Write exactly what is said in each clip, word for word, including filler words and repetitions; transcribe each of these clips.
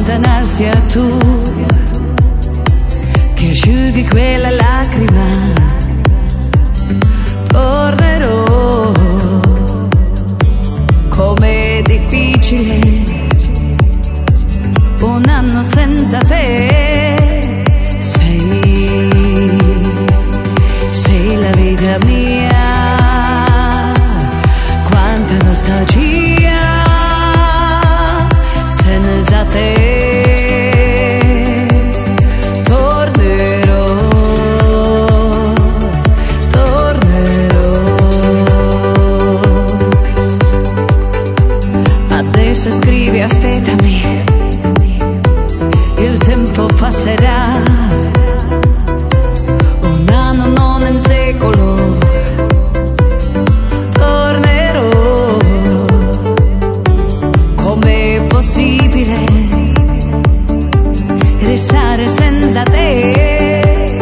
allontanarsi a tu che asciughi quella lacrima. Tornerò, com'è difficile un anno senza te. Sei, sei la vita mia, quanta nostalgia senza te. Tornerò, tornerò. Adesso scrivi aspettami, il tempo passerà, un anno non un secolo. Tornerò, com'è possibile restare senza te?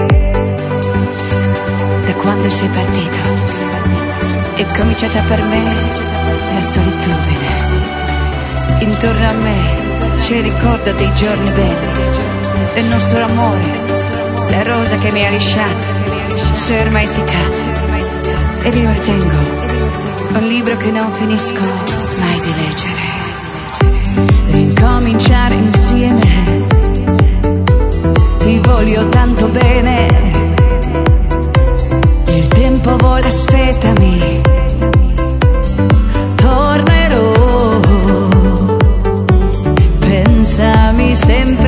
Da quando sei partito è cominciata per me la solitudine. Intorno a me c'è il ricordo dei giorni belli, del nostro amore, la rosa che mi ha lasciato, se è ormai seccata, e vi tengo un libro che non finisco mai di leggere. Rincominciare insieme, ti voglio tanto bene, il tempo vuole, aspettami. Tornerò, pensami sempre.